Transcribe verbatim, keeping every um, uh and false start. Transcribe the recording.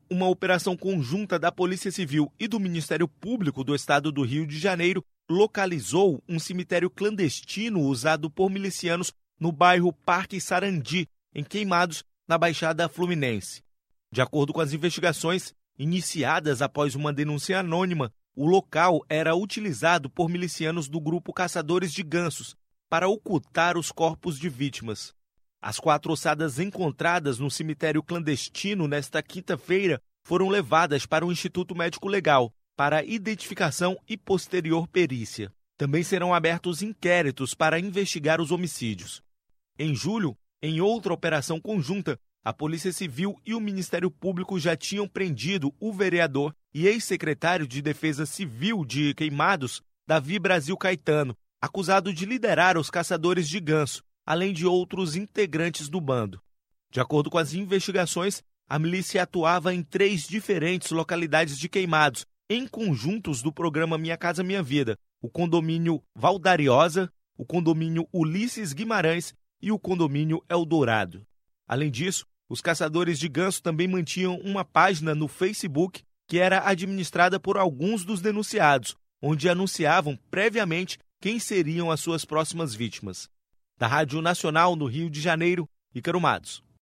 uma operação conjunta da Polícia Civil e do Ministério Público do Estado do Rio de Janeiro localizou um cemitério clandestino usado por milicianos no bairro Parque Sarandi, em Queimados, na Baixada Fluminense. De acordo com as investigações iniciadas após uma denúncia anônima, o local era utilizado por milicianos do grupo Caçadores de Gansos para ocultar os corpos de vítimas. As quatro ossadas encontradas no cemitério clandestino nesta quinta-feira foram levadas para o Instituto Médico Legal para identificação e posterior perícia. Também serão abertos inquéritos para investigar os homicídios. Em julho, em outra operação conjunta, a Polícia Civil e o Ministério Público já tinham prendido o vereador e ex-secretário de Defesa Civil de Queimados, Davi Brasil Caetano, acusado de liderar os caçadores de ganso, além de outros integrantes do bando. De acordo com as investigações, a milícia atuava em três diferentes localidades de Queimados, em conjuntos do programa Minha Casa Minha Vida, o condomínio Valdariosa, o condomínio Ulisses Guimarães e o condomínio Eldorado. Além disso, os caçadores de ganso também mantinham uma página no Facebook que era administrada por alguns dos denunciados, onde anunciavam previamente quem seriam as suas próximas vítimas. Da Rádio Nacional no Rio de Janeiro, Ícaro Matos.